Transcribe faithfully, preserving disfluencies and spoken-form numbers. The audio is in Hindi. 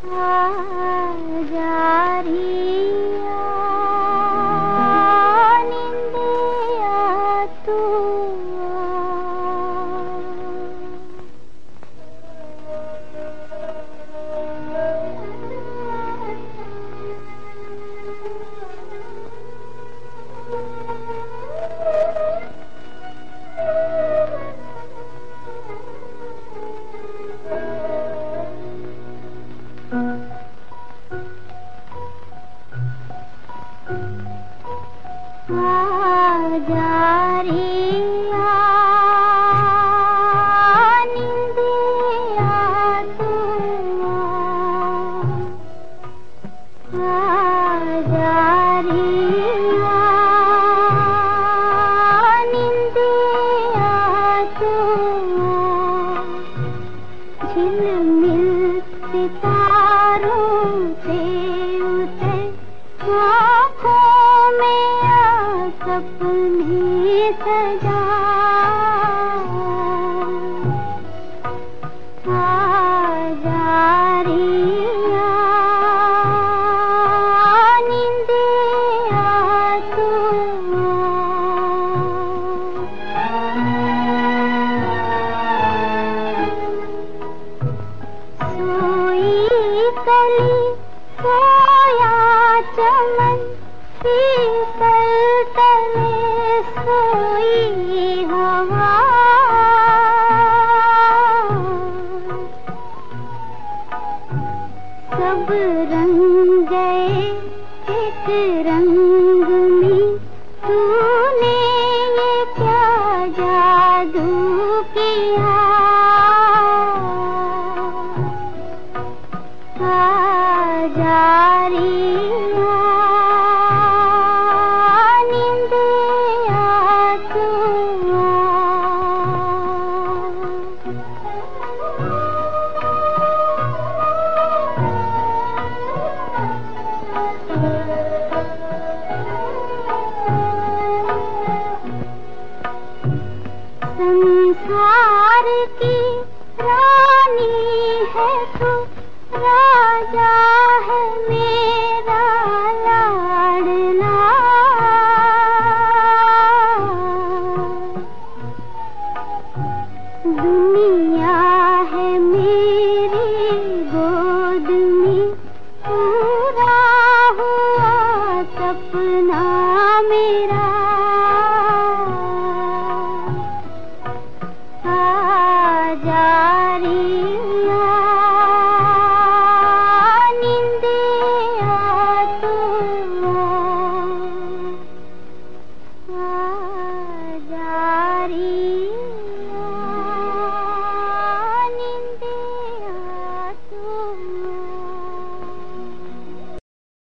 झिलमिल सितारों से उतर आँखों में आ सपने सजा कली सोया चमन शीतल तले सोई हवा सब रंग गए एक रंग में तूने ये क्या जादू किया संसार की रानी है तू, राजा है मेरा लाडला। दुनिया है मेरी गोद में, पूरा हुआ सपना मेरा। Ah